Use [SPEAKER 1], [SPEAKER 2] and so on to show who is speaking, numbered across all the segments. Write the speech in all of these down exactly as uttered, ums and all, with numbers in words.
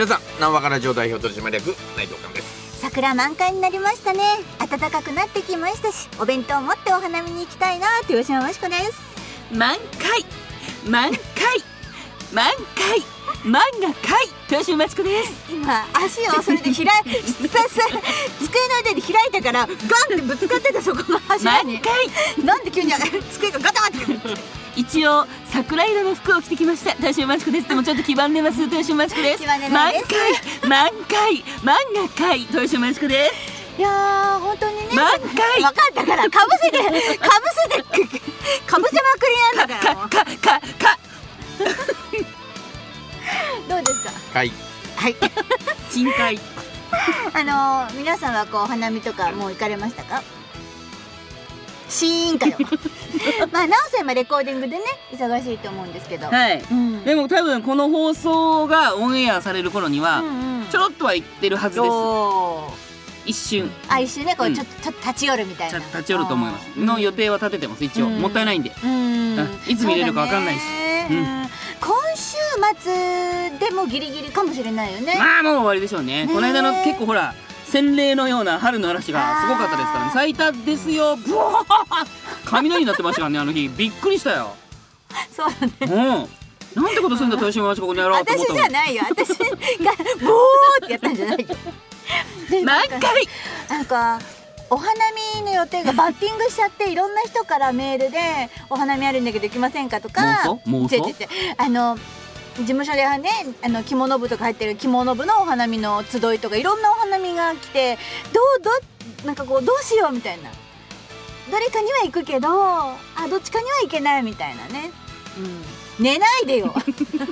[SPEAKER 1] 皆さん、南和ラジオ代表取締役内藤寛です。
[SPEAKER 2] 桜満開になりましたね。暖かくなってきましたし、お弁当を持ってお花見に行きたいなと豊島真子です。
[SPEAKER 3] 満開満開満開満が開豊島真子です。
[SPEAKER 2] 今足をそれで開い机の上で開いたからガンってぶつかってた、そこの柱に。
[SPEAKER 3] 満開
[SPEAKER 2] なんで急に机がガタガタ
[SPEAKER 3] 一応桜色の服を着てきました。豊島真子です。でもちょっと黄ばんでます。豊島真子です。
[SPEAKER 2] 満開満
[SPEAKER 3] 開満が開豊島真子です。
[SPEAKER 2] いやー本当にね、
[SPEAKER 3] 満開
[SPEAKER 2] 分かったからかぶせてかぶせてかぶせまくりなんだから。
[SPEAKER 3] かかかか
[SPEAKER 2] どうですか。
[SPEAKER 1] はい
[SPEAKER 2] はい
[SPEAKER 3] 深海
[SPEAKER 2] あのー、皆さんはこうお花見とかもう行かれましたか。シーンかよまあなおさん今レコーディングでね忙しいと思うんですけど、
[SPEAKER 3] はい、
[SPEAKER 2] うん、
[SPEAKER 3] でも多分この放送がオンエアされる頃には、うんうん、ちょろっとは言ってるはずです。一瞬
[SPEAKER 2] あ一瞬ねこう、うん、ちょっと立ち寄るみたいな
[SPEAKER 3] 立ち寄ると思いますの予定は立ててます一応、うん、もったいないんで、うん、いつ見れるか分かんないし、うん、
[SPEAKER 2] 今週末でもギリギリかもしれないよね。
[SPEAKER 3] まあもう終わりでしょうね。この間の結構ほら洗礼のような春の嵐がすごかったですからね。咲いたですよ。ブワー雷になってましたからね、あの日びっくりしたよ。
[SPEAKER 2] そうだね、
[SPEAKER 3] うん、なんてことするんだ豊島真子この野郎と思ったもん。
[SPEAKER 2] 私じゃないよ、私がボーってやったんじゃないよ
[SPEAKER 3] 満開
[SPEAKER 2] なんかお花見の予定がバッティングしちゃっていろんな人からメールでお花見あるんだけど行きませんかとか、
[SPEAKER 3] 妄想妄想
[SPEAKER 2] あの事務所ではね、あの着物部とか入ってる着物部のお花見の集いとかいろんなお花見が来て、どうどなんかこうどうしようみたいな、どれかには行くけどあどっちかには行けないみたいなね、うん、寝ないでよ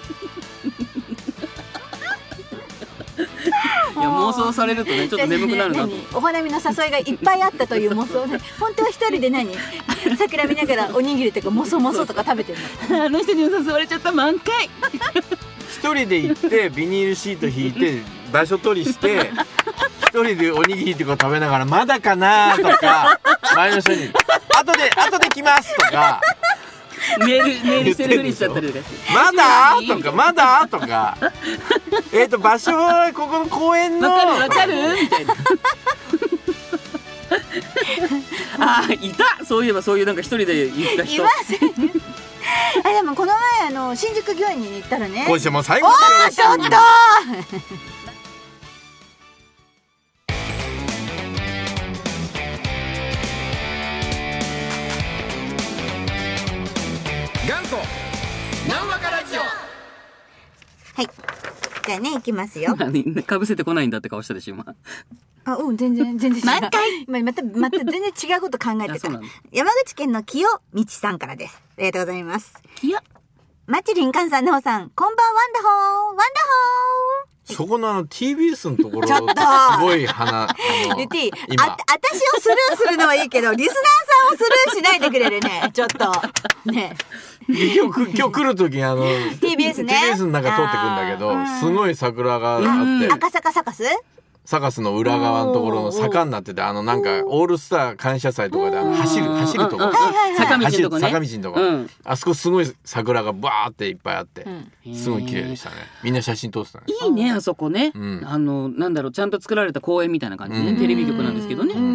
[SPEAKER 3] いや妄想されるとねちょっと眠くなるなと。
[SPEAKER 2] お花見の誘いがいっぱいあったという妄想ね本当は一人で何桜見ながらおにぎりとかもそもそとか食べてる
[SPEAKER 3] のあの人に誘われちゃった満開
[SPEAKER 1] 一人で行ってビニールシート引いて場所取りして一人でおにぎりとか食べながらまだかなとか前の人に後で後で来ますとか
[SPEAKER 3] メールメールしてるふりしちゃったりとかして
[SPEAKER 1] まだとかまだとかえっと場所はここの公園の
[SPEAKER 3] わかるわかるみたいなあーいた、そういえばそういうなんか一人で行った人
[SPEAKER 2] いませんあでもこの前あの新宿御苑に行ったらね、
[SPEAKER 1] 今週も最後までよろしく。
[SPEAKER 2] ちょっと
[SPEAKER 1] 元祖南和ラジオ。
[SPEAKER 2] はい、じゃあね行きますよ。
[SPEAKER 3] 何かぶせてこないんだって顔したでしょ今。
[SPEAKER 2] あうん全然全然違う。
[SPEAKER 3] 満開
[SPEAKER 2] ままたまた全然違うこと考えてた。山口県の清道さんからです。ありがとうございます。
[SPEAKER 3] 清
[SPEAKER 2] マチリンカンさんのほうさんこんばんワンダホーワンダホー。
[SPEAKER 1] そこのあの ティービーエス のところ
[SPEAKER 2] ちょっと
[SPEAKER 1] すごい花
[SPEAKER 2] 言っていい？あ、私をスルーするのはいいけどリスナーさんをスルーしないでくれるねちょっとね。
[SPEAKER 1] 今日今日来る時あの
[SPEAKER 2] ティービーエス ね
[SPEAKER 1] ティービーエス の中通ってくんだけどすごい桜があって
[SPEAKER 2] 赤坂サカス
[SPEAKER 1] サカスの裏側のところの坂になってて、あのなんかオールスター感謝祭とかであの走る走るところ、
[SPEAKER 3] 坂道のとこね、
[SPEAKER 1] 坂道のとこ、うん、あそこすごい桜がバーっていっぱいあって、うん、すごい綺麗でしたね。みんな写真撮ってたね。
[SPEAKER 3] いいねあそこね、うん、あのなんだろうちゃんと作られた公園みたいな感じでね、うん、テレビ局なんですけどね、うんうん、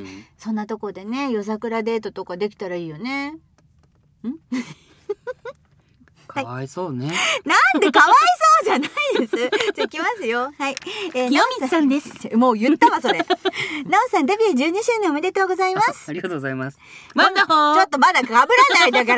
[SPEAKER 2] そんなとこでね夜桜デートとかできたらいいよね。ん
[SPEAKER 3] かわいそうね。
[SPEAKER 2] なんでかわいそうじゃないです。じゃあ行きますよ。はい。
[SPEAKER 3] えー、清水さんです。
[SPEAKER 2] もう言ったわそれ。なおさんデビューじゅうにしゅうねんおめでとうございます。
[SPEAKER 3] ありがとうございます。ワンダホー。
[SPEAKER 2] ちょっとまだ被らないだから。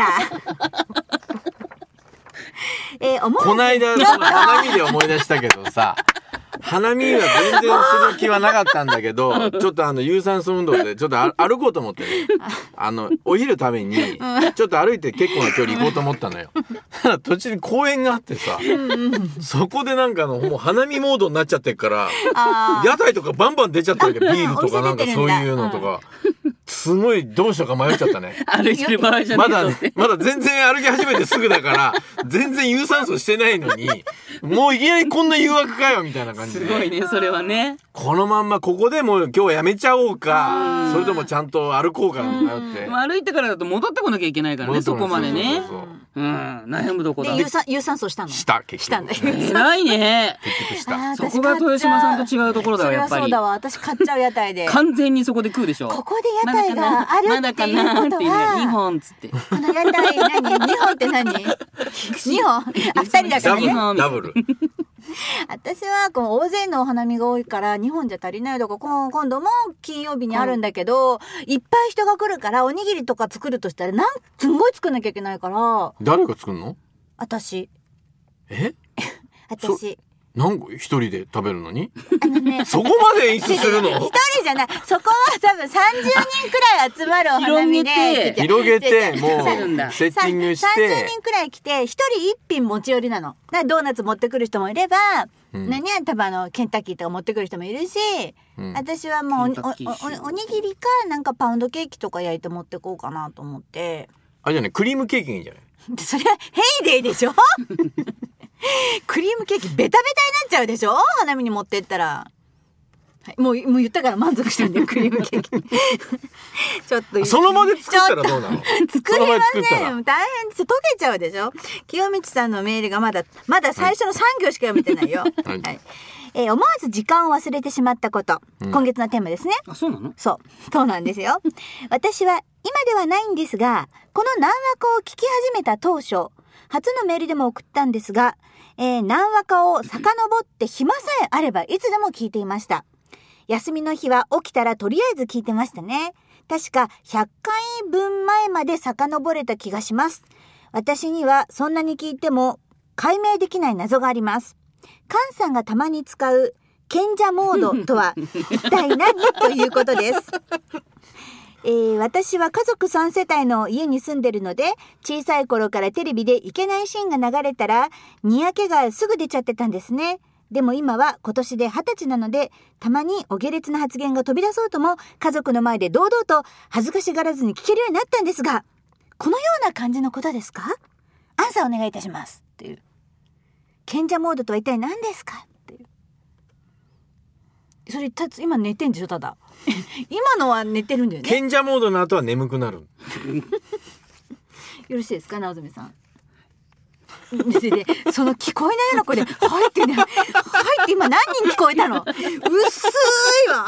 [SPEAKER 2] えー、思
[SPEAKER 1] こないだその花見で思い出したけどさ。花見は全然する気はなかったんだけどちょっとあの有酸素運動でちょっと歩こうと思ってね、あのお昼食べにちょっと歩いて結構な距離行こうと思ったのよ。途中に公園があってさそこでなんかのもう花見モードになっちゃってるから屋台とかバンバン出ちゃったわけ。ビールとかなんかそういうのとかすごいどうしようか迷っちゃったね。
[SPEAKER 3] 歩いてる場合じゃない。
[SPEAKER 1] まだまだ全然歩き始めてすぐだから全然有酸素してないのにもういきなりこんな誘惑かよみたいな感じで。
[SPEAKER 3] すごいねそれはね。
[SPEAKER 1] このまんまここでもう今日はやめちゃおうかそれともちゃんと歩こうか迷って。
[SPEAKER 3] 歩いてからだと戻ってこなきゃいけないからねそこまでね。そうそうそうそう、うん、 悩むどこだ。
[SPEAKER 2] で有酸有酸素したの。
[SPEAKER 1] した結
[SPEAKER 2] したん
[SPEAKER 1] 局
[SPEAKER 2] だ。
[SPEAKER 3] 偉いね。
[SPEAKER 1] 結局した
[SPEAKER 2] あー
[SPEAKER 3] そこが豊島さんと違うところだわやっぱり。
[SPEAKER 2] それはそうだわ。私買っちゃう屋台で。
[SPEAKER 3] 完全にそこで食うでしょ。
[SPEAKER 2] ここで屋台がある
[SPEAKER 3] まだか
[SPEAKER 2] っていう
[SPEAKER 3] なーっていうね
[SPEAKER 2] ことは、
[SPEAKER 3] にほんっつって。
[SPEAKER 2] この屋台何？にほんって何？にほん？あ、ふたりだから
[SPEAKER 1] ダブ
[SPEAKER 2] ね。
[SPEAKER 1] ルダブル。
[SPEAKER 2] 私はこの大勢のお花見が多いからにほんじゃ足りないとか、こん今度も金曜日にあるんだけど、いっぱい人が来るからおにぎりとか作るとしたらなんすんごい作んなきゃいけないから、
[SPEAKER 1] 誰が作るの？
[SPEAKER 2] 私
[SPEAKER 1] え？
[SPEAKER 2] 私
[SPEAKER 1] 何個一人で食べるのに？
[SPEAKER 2] あのね
[SPEAKER 1] そこまで演出するの？
[SPEAKER 2] 一人じゃない。そこは多分さんじゅうにんくらい集まるお花見で
[SPEAKER 1] 広げてもう
[SPEAKER 3] せるんだ
[SPEAKER 1] セッティングし
[SPEAKER 2] さんじゅう
[SPEAKER 1] て
[SPEAKER 2] にんくらい来て一人一品持ち寄りなの。だからドーナツ持ってくる人もいれば、
[SPEAKER 1] うん、
[SPEAKER 2] 何や多分あのケンタッキーとか持ってくる人もいるし、うん、私はもうおおおおにぎりかなんかパウンドケーキとか焼いて持ってこうかなと思って。
[SPEAKER 1] あ、じゃあね、クリームケーキいいんじゃない？
[SPEAKER 2] それはヘイデイでしょクリームケーキベタベタになっちゃうでしょ、花見に持ってったら。はい、もう、もう言ったから満足したんだよ、クリームケーキ。ちょっと。
[SPEAKER 1] その場で作ったらどうなの？
[SPEAKER 2] 作りません。大変です。溶けちゃうでしょ。清道さんのメールがまだ、まだ最初のさん行しか読めてないよ。はい。はい、えー、思わず時間を忘れてしまったこと。うん、今月のテーマですね。
[SPEAKER 3] あ、そうなの？
[SPEAKER 2] そう。そうなんですよ。私は、今ではないんですが、この何話かを聞き始めた当初、初のメールでも送ったんですが、えー、何話かを遡って暇さえあればいつでも聞いていました。休みの日は起きたらとりあえず聞いてましたね。確かひゃっかいぶんまえまで遡れた気がします。私にはそんなに聞いても解明できない謎があります。カンさんがたまに使う賢者モードとは一体何ということです。えー、私は家族さん世帯の家に住んでるので、小さい頃からテレビでいけないシーンが流れたらにやけがすぐ出ちゃってたんですね。でも今は今年ではたちなので、たまにお下劣な発言が飛び出そうとも家族の前で堂々と恥ずかしがらずに聞けるようになったんですが、このような感じのことですか？アンサーお願いいたしますっていう。賢者モードとは一体何ですかっていう。それたつ今寝てんでしょ、ただ今のは寝てるんだよね。
[SPEAKER 1] 賢者モードの後は眠くなる
[SPEAKER 2] よろしいですか、直澄さん。ででその聞こえないような声で「はい」ってね「はい」って今何人聞こえたの？薄いわ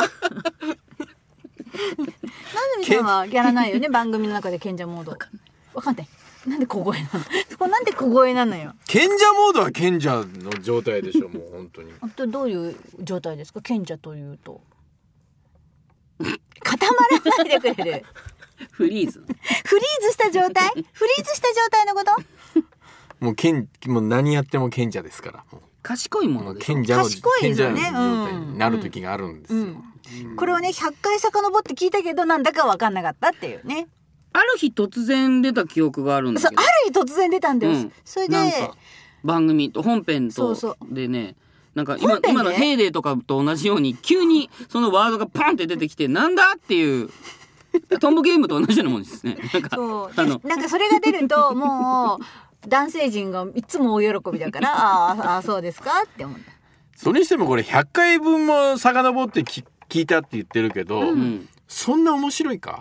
[SPEAKER 2] 直澄さんはやらないよね、番組の中で賢者モード。わかんない。なんで小声なの？そこなんで小声なのよ。
[SPEAKER 1] 賢者モードは賢者の状態でしょ、もう本当に。
[SPEAKER 2] あとどういう状態ですか、賢者というと？固まらないでくれる。
[SPEAKER 3] フリーズ。
[SPEAKER 2] フリーズした状態？フリーズした状態のこと？
[SPEAKER 1] もう賢もう何やっても賢者ですから。もう
[SPEAKER 3] 賢いもので
[SPEAKER 1] 賢者の
[SPEAKER 2] 賢いですよね、
[SPEAKER 1] 賢者の状態になる時があるんですよ。
[SPEAKER 2] うんうん、これをねひゃっかい遡って聞いたけどなんだか分かんなかったっていうね。
[SPEAKER 3] ある日突然出た記憶があるんだけど。
[SPEAKER 2] ある日突然出たんです。うん、それで
[SPEAKER 3] なんか番組と本編とでね、なんか 今, 今のヘイデーとかと同じように急にそのワードがパンって出てきてなんだっていうトンボゲームと同じようなもんですね。なんか
[SPEAKER 2] そうあのなんかそれが出るともう男性陣がいつも大喜びだからああそうですかって思った。
[SPEAKER 1] それにしてもこれひゃっかいぶんも遡ってき聞いたって言ってるけど、うん、そんな面白いか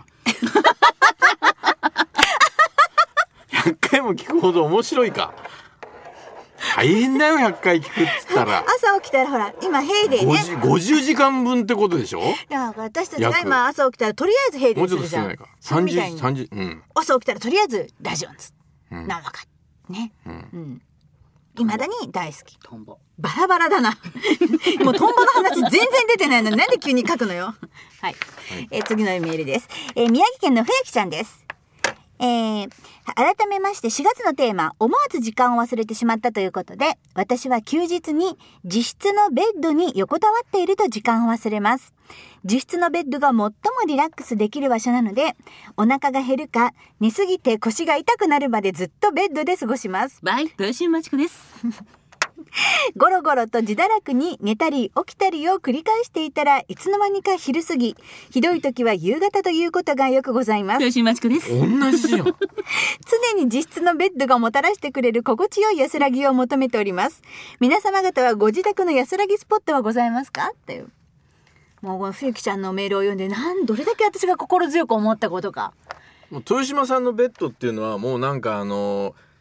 [SPEAKER 1] ひゃっかいも聞くほど面白いか。大変だよひゃっかい聞くっつったら。
[SPEAKER 2] 朝起きたらほら今ヘイデーね
[SPEAKER 1] ごじゅうじかんぶんってことでしょ。
[SPEAKER 2] だから私たちが今朝起きたらとりあえずヘイデーするじゃん。
[SPEAKER 1] もうちょっと少ないかさんじゅう、さんじゅう、うん、
[SPEAKER 2] 朝起きたらとりあえずラジオンズ、うん、なんわかね、うんうん未だに大好き。
[SPEAKER 3] トンボ
[SPEAKER 2] バラバラだなもうトンボの話全然出てないのになんで急に書くのよはい、はいえー、次のメールです、えー、宮城県のふやきちゃんです。えー、改めましてしがつのテーマ思わず時間を忘れてしまったということで、私は休日に自室のベッドに横たわっていると時間を忘れます。自室のベッドが最もリラックスできる場所なので、お腹が減るか寝すぎて腰が痛くなるまでずっとベッドで過ごします。
[SPEAKER 3] バイ豊島真知子です
[SPEAKER 2] ゴロゴロと自堕落に寝たり起きたりを繰り返していたらいつの間にか昼過ぎ、ひどい時は夕方ということがよくございます。
[SPEAKER 3] 豊島真知子です。
[SPEAKER 1] 同じじゃん
[SPEAKER 2] 常に自室のベッドがもたらしてくれる心地よい安らぎを求めております。皆様方はご自宅の安らぎスポットはございますかっていう。もうこの冬木ちゃんのメールを読んでなんどれだけ私が心強く思ったことか。
[SPEAKER 1] もう豊島さんのベッドっていうのはもうなんかあの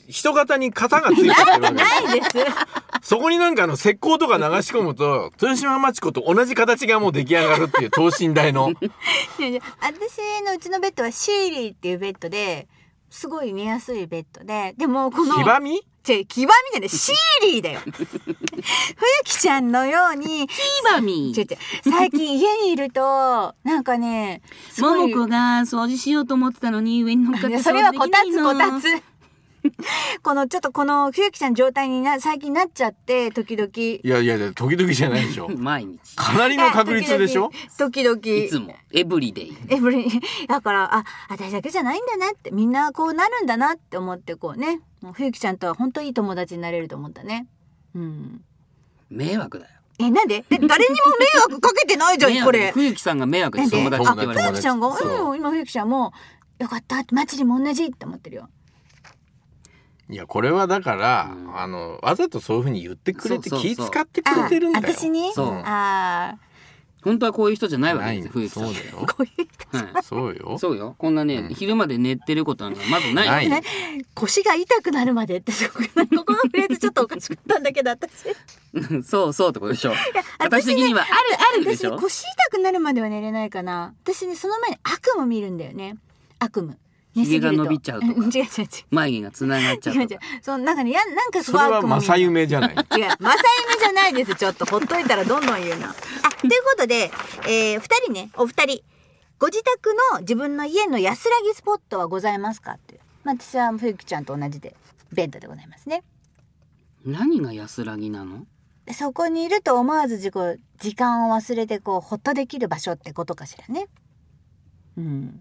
[SPEAKER 1] 人型に型がついてるわけ
[SPEAKER 2] ないです
[SPEAKER 1] そこになんかあの石膏とか流し込むと豊島町子と同じ形がもう出来上がるっていう等身大の
[SPEAKER 2] いやいや私のうちのベッドはシーリーっていうベッドですごい寝やすいベッドで、でもこの
[SPEAKER 1] 黄ばみ
[SPEAKER 2] 違う、黄ばみじゃないシーリーだよ冬木ちゃんのように
[SPEAKER 3] 黄ばみ
[SPEAKER 2] 違う違う最近家にいるとなんかねすごい
[SPEAKER 3] 桃子が掃除しようと思ってたのに上に乗っかって掃除でき
[SPEAKER 2] それは
[SPEAKER 3] ないの。
[SPEAKER 2] こたつこたつこのちょっとこの冬木ちゃん状態にな最近なっちゃって時々
[SPEAKER 1] いやいやいや時々じゃないでしょ
[SPEAKER 3] 毎日
[SPEAKER 1] かなりの確率でしょ
[SPEAKER 2] 時々
[SPEAKER 3] いつもエブリデイ。
[SPEAKER 2] エブリだからあ私だけじゃないんだなってみんなこうなるんだなって思ってこうねもう冬木ちゃんとは本当にいい友達になれると思ったね。うん
[SPEAKER 3] 迷惑だよ。
[SPEAKER 2] えなんでで誰にも迷惑かけてないじゃんこれ。
[SPEAKER 3] 冬木さんが迷惑で
[SPEAKER 2] なんで
[SPEAKER 3] 友達って言われ
[SPEAKER 2] あ
[SPEAKER 3] る。
[SPEAKER 2] 冬木ちゃんが
[SPEAKER 1] そう
[SPEAKER 2] うん今冬木ちゃんもよかったマチリも同じって思ってるよ。
[SPEAKER 1] いやこれはだから、
[SPEAKER 3] うん
[SPEAKER 1] あのわざとそういう風に言ってくれて
[SPEAKER 3] そうそうそう
[SPEAKER 1] 気使ってくれてるんだよ。
[SPEAKER 2] あ私に
[SPEAKER 3] そう
[SPEAKER 2] ああ
[SPEAKER 3] 本当はこういう人じゃないわけ
[SPEAKER 1] ない
[SPEAKER 3] ですよ冬木さん。
[SPEAKER 1] そうだよ。
[SPEAKER 2] こういう人
[SPEAKER 3] はい
[SPEAKER 1] そうよ。
[SPEAKER 3] そうよ。こんなね、
[SPEAKER 1] うん
[SPEAKER 3] 昼まで寝てることなんかまずない。
[SPEAKER 1] ない
[SPEAKER 2] ね腰が痛くなるまでってすごくここのフレーズちょっとおかしかったんだけど私
[SPEAKER 3] そうそうってことでしょ。
[SPEAKER 2] 私ね
[SPEAKER 3] 私的にはあるあるでしょ。
[SPEAKER 2] 私ね腰痛くなるまでは寝れないかな。私ねその前に悪夢見るんだよね。悪夢寝すぎると
[SPEAKER 3] 髭が伸びちゃうとか
[SPEAKER 2] うん違う違う違う
[SPEAKER 3] 眉毛がつながっちゃう
[SPEAKER 2] 違う違う
[SPEAKER 3] とか。
[SPEAKER 2] そうなんかねやなんかす
[SPEAKER 1] そ
[SPEAKER 2] ごい
[SPEAKER 1] れは正
[SPEAKER 2] 悪夢見る
[SPEAKER 1] 夢じゃない。
[SPEAKER 2] 違う正夢じゃないですちょっとほっといたらどんどん言うなあということで、えー、ふたりねお二人ご自宅の自分の家の安らぎスポットはございますかっていう、まあ、私は冬木ちゃんと同じでベッドでございますね。
[SPEAKER 3] 何が安らぎなの？
[SPEAKER 2] でそこにいると思わず自己時間を忘れてこうほっとできる場所ってことかしらね。うん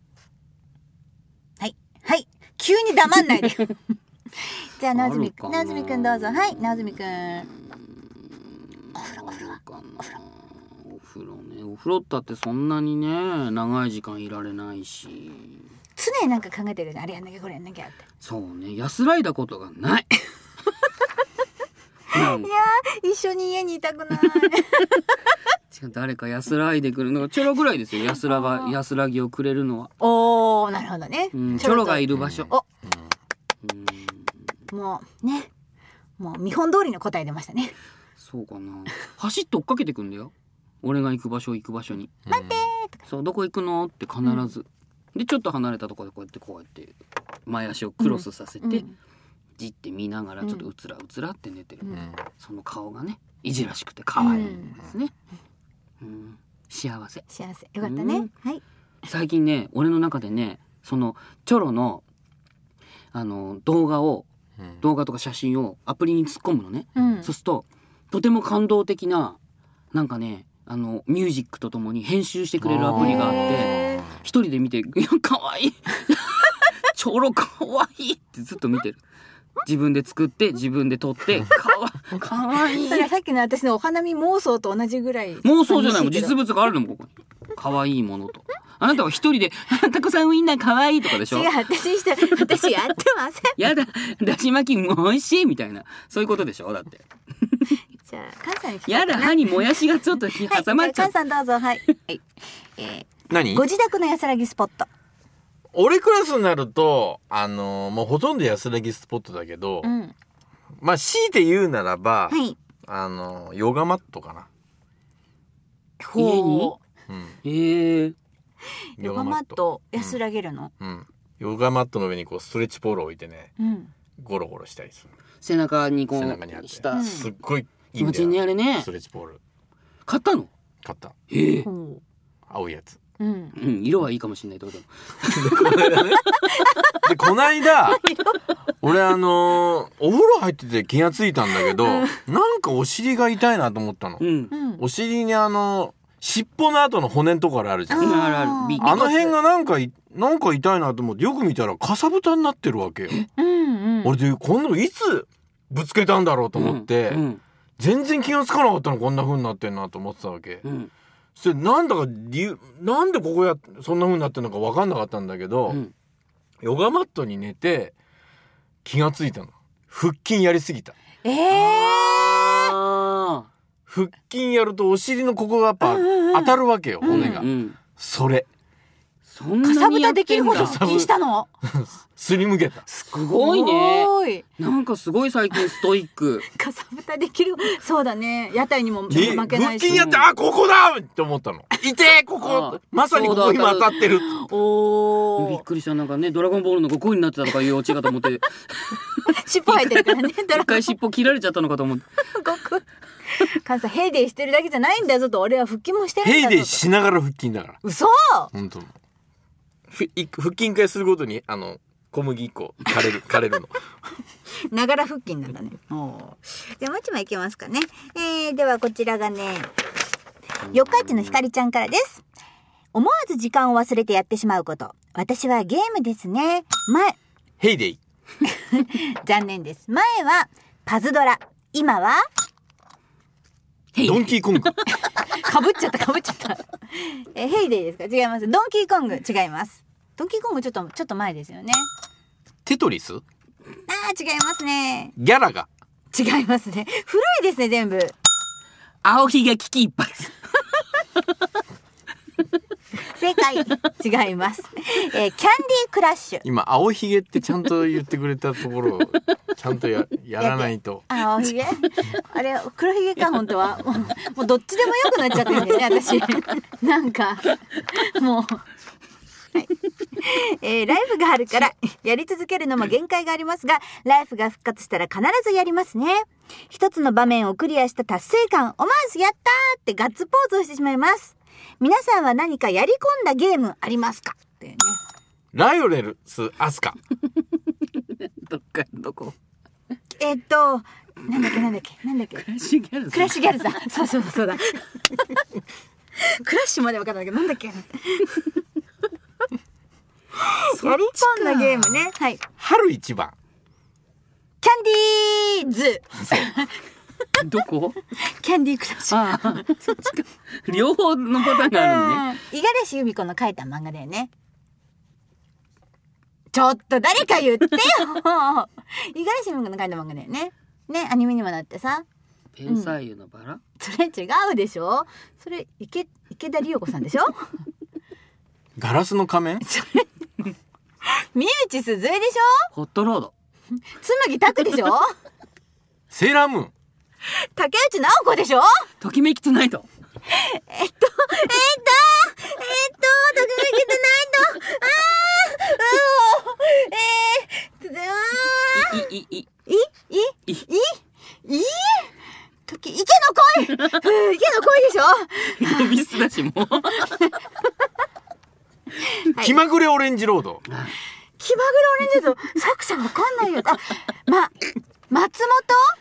[SPEAKER 2] はいはい急に黙んないでじゃあなずみくんなずみくんどうぞはいなずみくんお風呂お風呂はお風呂
[SPEAKER 3] お風呂ね。お風呂だってそんなにね長い時間いられないし。
[SPEAKER 2] 常になんか考えてるねあれやんなきゃこれやんなきゃって
[SPEAKER 3] そうね安らいだことがない。なん
[SPEAKER 2] いやー一緒に家にいたくない
[SPEAKER 3] 違う誰か安らいでくるのがチョロぐらいですよ。安らが安らぎをくれるのは。
[SPEAKER 2] おーなるほどね、
[SPEAKER 3] うん、チョロがいる場所。
[SPEAKER 2] お
[SPEAKER 3] うん
[SPEAKER 2] もうねもう見本通りの答え出ましたね。
[SPEAKER 3] そうかな。走って追っかけてくんだよ。俺が行く場所行く場所に。
[SPEAKER 1] 待って
[SPEAKER 3] そうどこ行くのって必ず。でちょっと離れたところでこうやってこうやって前足をクロスさせて、
[SPEAKER 2] うん
[SPEAKER 3] じって見ながらちょっとうつらうつらって寝てる。
[SPEAKER 1] うん
[SPEAKER 3] その顔がねいじらしくて可愛いんですね。うん、幸せ。
[SPEAKER 2] 幸せよかったね、
[SPEAKER 3] うん
[SPEAKER 2] はい
[SPEAKER 3] 最近ね俺の中でねそのチョロのあの動画を
[SPEAKER 1] うん
[SPEAKER 3] 動画とか写真をアプリに突っ込むのね。
[SPEAKER 2] うん
[SPEAKER 3] そうするととても感動的ななんかねあのミュージックとともに編集してくれるアプリがあって
[SPEAKER 2] へー
[SPEAKER 3] 一人で見て「いや可愛いチョロ可愛いってずっと見てる。自分で作って自分で撮ってかわ可愛い
[SPEAKER 2] それはさっきの私のお花見妄想と同じぐらい
[SPEAKER 3] 妄想じゃないもん実
[SPEAKER 2] 物
[SPEAKER 3] 物があるのもここに可愛いものと。あなたは一人で「タコさんウインナー可愛いとかでしょ。
[SPEAKER 2] 違う私して私やってません
[SPEAKER 3] やだだし巻きも美味しいみたいなそういうことでしょ。だって
[SPEAKER 2] じゃあ菅さんに聞こう
[SPEAKER 3] やだ歯にもやしがちょっと
[SPEAKER 2] はい
[SPEAKER 3] 挟まっちゃう。
[SPEAKER 2] 菅さんどうぞはい、はいえ
[SPEAKER 1] 何
[SPEAKER 2] ー、ご自宅の安らぎスポット
[SPEAKER 1] 俺クラスになるとあのーもうほとんど安らぎスポットだけど、
[SPEAKER 2] うん
[SPEAKER 1] まあ強いて言うならば、
[SPEAKER 2] はい
[SPEAKER 1] あのーヨガマットかな。
[SPEAKER 3] 家に
[SPEAKER 1] うん
[SPEAKER 3] ええ
[SPEAKER 2] ヨガマット安らげるの
[SPEAKER 1] うんヨガマットの上にこうストレッチポールを置いてね
[SPEAKER 2] うん
[SPEAKER 1] ゴロゴロしたりする。
[SPEAKER 3] 背中にこ
[SPEAKER 1] 背中にあって
[SPEAKER 3] うした
[SPEAKER 1] すっごいい
[SPEAKER 3] 気持ちいい
[SPEAKER 1] いんだよ
[SPEAKER 3] ねあれね
[SPEAKER 1] ストレッチポール
[SPEAKER 3] 買ったの。
[SPEAKER 1] 買った
[SPEAKER 3] ええ
[SPEAKER 2] ほ
[SPEAKER 1] 青いやつ
[SPEAKER 2] ううん
[SPEAKER 3] うん色はいいかもしれないってこと
[SPEAKER 1] でこないだ俺あのーお風呂入ってて気がついたんだけど、なんかお尻が痛いなと思ったの、
[SPEAKER 3] うん
[SPEAKER 2] うん
[SPEAKER 1] お尻にあの尻尾の後の骨のところあるじゃん、
[SPEAKER 3] うんあるある
[SPEAKER 2] あー
[SPEAKER 3] ビ
[SPEAKER 1] あの辺がなんかいなんか痛いなと思ってよく見たらかさぶたになってるわけよ。
[SPEAKER 2] うんうん
[SPEAKER 1] 俺でこんなのいつぶつけたんだろうと思って、
[SPEAKER 3] うん
[SPEAKER 1] 全然気がつかなかったのこんな風になってんなと思ってたわけ、
[SPEAKER 3] うん
[SPEAKER 1] それなんだか理由なんでここやそんな風になってるのか分かんなかったんだけど、
[SPEAKER 3] うん
[SPEAKER 1] ヨガマットに寝て気がついたの。腹筋やりすぎた。
[SPEAKER 2] ええ
[SPEAKER 3] あ
[SPEAKER 1] 腹筋やるとお尻のここがやっぱ
[SPEAKER 2] うんうんうん
[SPEAKER 1] 当たるわけよ、
[SPEAKER 3] ー
[SPEAKER 1] 骨が、
[SPEAKER 3] うんうん
[SPEAKER 1] それ
[SPEAKER 3] そんなにやってんだ。
[SPEAKER 2] かさぶたできるほど腹筋したの
[SPEAKER 1] すりむけた。
[SPEAKER 3] すごいね。
[SPEAKER 2] すごい
[SPEAKER 3] なんかすごい最近ストイック。
[SPEAKER 2] かさぶたできる。そうだね。屋台にも負
[SPEAKER 1] え
[SPEAKER 2] けないし。
[SPEAKER 1] 腹筋やって、あ、ここだって思ったの。いてここまさにここ今当たってる。
[SPEAKER 2] おー。
[SPEAKER 3] びっくりした。なんかね、ドラゴンボールの悟空になってたとかいうオチかと思って。
[SPEAKER 2] 尻尾生えてるからね。
[SPEAKER 3] 一回尻尾切られちゃったのかと思って。
[SPEAKER 2] 悟空。カンさん、ヘイデイしてるだけじゃないんだぞと。俺は腹筋もしてるんだぞと。
[SPEAKER 1] ヘイデイしながら腹筋だから。
[SPEAKER 2] 嘘。
[SPEAKER 1] 本当。ふい腹筋会するごとにあの小麦粉枯れる枯れるの。
[SPEAKER 2] ながら腹筋なんだね。おじゃあもう一枚いけますかね。えー、ではこちらがね、四日市のひかりちゃんからです。思わず時間を忘れてやってしまうこと。私はゲームですね。前
[SPEAKER 1] ヘイデイ。
[SPEAKER 2] 残念です。前はパズドラ、今は
[SPEAKER 1] ドンキーコング。
[SPEAKER 2] かぶっちゃったかぶっちゃった。えヘイデイですか？違います。ドンキーコング違います。ドンキーコングちょっとちょっと前ですよね。
[SPEAKER 1] テトリス？
[SPEAKER 2] あー違いますね。
[SPEAKER 1] ギャラが。
[SPEAKER 2] 違いますね。古いですね全部。
[SPEAKER 3] 青ひげ危機一発。
[SPEAKER 2] 正解。違います。えー、キャンディークラッシュ。
[SPEAKER 1] 今青ひげってちゃんと言ってくれたところをちゃんと や, やらないと。
[SPEAKER 2] あ、青ひげ？あれ黒ひげか本当は。もう、もうどっちでもよくなっちゃってるんだよね私。なんかもう。はいえー、ライフがあるからやり続けるのも限界がありますが、ライフが復活したら必ずやりますね。一つの場面をクリアした達成感、思わずやったーってガッツポーズをしてしまいます。皆さんは何かやり込んだゲームありますかっていうね。
[SPEAKER 1] ライオネルスアスカ。
[SPEAKER 3] どっかどこ？
[SPEAKER 2] えっとなんだっけなんだっけなんだっけ。
[SPEAKER 3] クラッシュギャルズ。
[SPEAKER 2] クラッシュギャルズだ。そうそうそうだ。クラッシュまで分かんないけどなんだっけ。やり込んだゲームね。はい。
[SPEAKER 1] 春一番。
[SPEAKER 2] キャンディーズ。
[SPEAKER 3] どこ？
[SPEAKER 2] キャンディークラッシュ。
[SPEAKER 3] ああ、そっちか。両方のパターンがあるのね。
[SPEAKER 2] 五十嵐由美子の書いた漫画だよね。ちょっと誰か言ってよ。五十嵐由美子の書いた漫画だよね。ね、アニメにもなってさ。
[SPEAKER 3] ペンサイユのバラ？
[SPEAKER 2] それ違うでしょ。それ池池田理代子さんでしょ。
[SPEAKER 1] ガラスの仮面？
[SPEAKER 2] 三内すずえでしょ。
[SPEAKER 3] ホットロード。
[SPEAKER 2] 紬拓でしょ。
[SPEAKER 1] セーラームーン。
[SPEAKER 2] 竹内直子でしょ。
[SPEAKER 3] ときめきトゥナイト。
[SPEAKER 2] えっとえっとえっとときめきトゥナイト。あーうーえーあ
[SPEAKER 3] いいいい
[SPEAKER 2] いいいいい時池の声。池の声でしょ。
[SPEAKER 3] ノビスだしもう。
[SPEAKER 2] はい、
[SPEAKER 1] 気まぐれオレンジロード。
[SPEAKER 2] 気まぐれオレンジロード作者わかんないよ。あ、ま松本。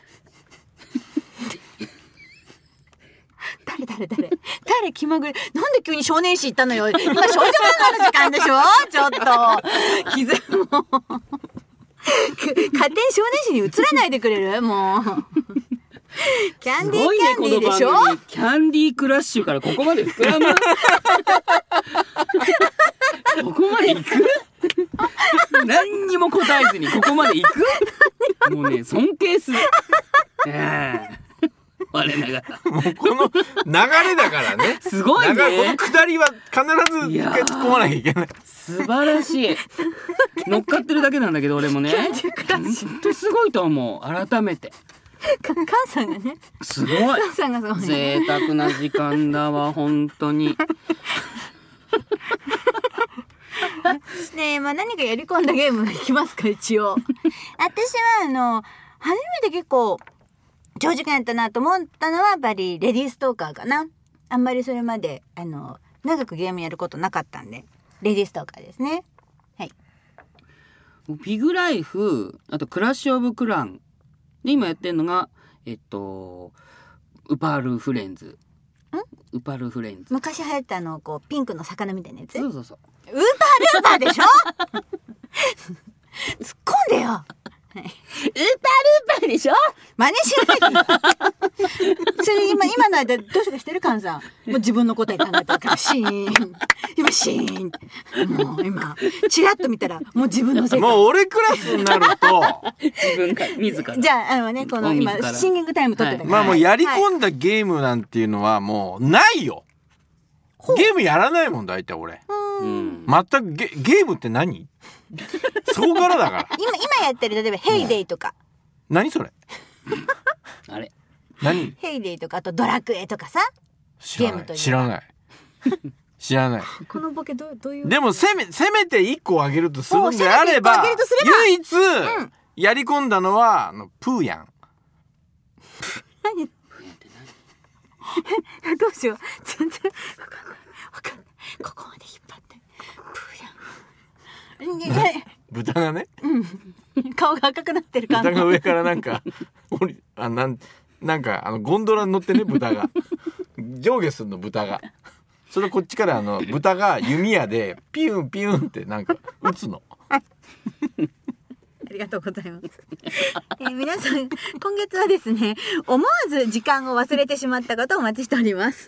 [SPEAKER 2] 誰誰誰誰気まぐれ。なんで急に少年誌行ったのよ。今少女漫画の時間でしょ。ちょっと気づもう勝手に少年誌に移らないでくれる。もうキャンディーキャンディーでしょ。
[SPEAKER 3] キャンディークラッシュからここまで膨らむ。ここまで行く？何にも答えずにここまで行く？もうね、尊敬する。えー我ながら。
[SPEAKER 1] もうこの流れだからね。
[SPEAKER 3] すごいね。
[SPEAKER 1] この下りは必ず一回突っ込まなきゃいけない。
[SPEAKER 3] 素晴らしい。乗っかってるだけなんだけど俺もね。本当すごいと思う。改めて。
[SPEAKER 2] カンさんがね。
[SPEAKER 3] すごい。
[SPEAKER 2] カンさんがすごい、ね。
[SPEAKER 3] 贅沢な時間だわ本当に。
[SPEAKER 2] ねえ、まあ何かやり込んだゲームいきますか一応。私はあの初めて結構長時間やったなと思ったのはやっぱりレディーストーカーかな。あんまりそれまであの長くゲームやることなかったんでレディーストーカーですね。はい。
[SPEAKER 3] ピグライフ、あとクラッシュオブクランで今やってるのがえっとウパールフレンズ。ん？ウパルフレンズ。
[SPEAKER 2] 昔流行ったあのこうピンクの魚みたいなやつ。
[SPEAKER 3] そうそうそう。
[SPEAKER 2] ウーパールーパーでしょ。突っ込んでよ。はい、ウーパールーパーでしょ。真似しないで。それ今今の間どうしようかしてるカンさん。もう自分の答え考えたからシーン。今シーン。もう今チラッと見たらもう自分の世界。
[SPEAKER 1] もう俺クラスになると
[SPEAKER 3] 自分が自ら。
[SPEAKER 2] じゃああのねこの今シンキングタイム取ってたから。
[SPEAKER 1] まあもうやり込んだゲームなんていうのはもうないよ。
[SPEAKER 2] ほ
[SPEAKER 1] ゲームやらないもん大体俺。
[SPEAKER 3] うん、
[SPEAKER 1] 全く ゲ, ゲームって何そこからだから
[SPEAKER 2] 今今やってる例えばヘイデイとか、
[SPEAKER 1] うん、何それ
[SPEAKER 3] あれ
[SPEAKER 1] 何
[SPEAKER 2] ヘイデイとかあとドラクエとかさ、
[SPEAKER 1] 知らない知らない知らない
[SPEAKER 2] このボケ ど, どういう
[SPEAKER 1] でもせめせめていっこあげるとするんであれば唯一、うん、やり込んだのはあのプーヤン
[SPEAKER 2] 何どうしよう全然わかんないわかんないここまで引っ張ってプーヤン
[SPEAKER 1] 豚がね、
[SPEAKER 2] うん、顔が赤くなってる感じ
[SPEAKER 1] 豚が上からなんかあなんなんかあのゴンドラに乗ってね豚が上下するの豚がそれこっちからあの豚が弓矢でピュンピュンってなんか撃つの
[SPEAKER 2] ありがとうございます、えー、皆さん今月はですね思わず時間を忘れてしまったことをお待ちしております。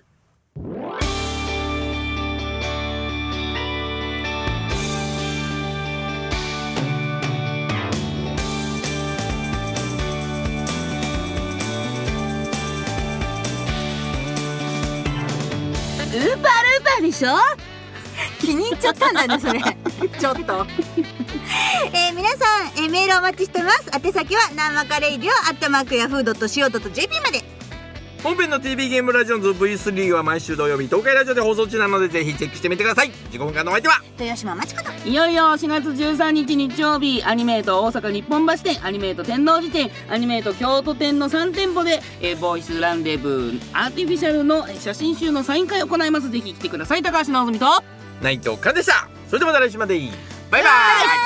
[SPEAKER 2] ウーパールーパーでしょ気に入っちゃったんだねそれちょっとえー、皆さん、えー、メールお待ちしてます。宛先はなんまかレイディオアットマークヤフードットシーオードットジェーピー まで。
[SPEAKER 1] 本編の ティービー ゲームラジオンズ ブイスリー は毎週土曜日東海ラジオで放送中なのでぜひチェックしてみてください。じゅうごふんかんのお相手は
[SPEAKER 2] 豊島真知子と、
[SPEAKER 3] いよいよしがつじゅうさんにち日曜日アニメート大阪日本橋店、アニメート天王寺店、アニメート京都店のさん店舗で、えー、ボイスランデブーアーティフィシャルの写真集のサイン会を行います。ぜひ来てください。高橋直澄と
[SPEAKER 1] 内藤寛でした。それではまた来週までバイバイ。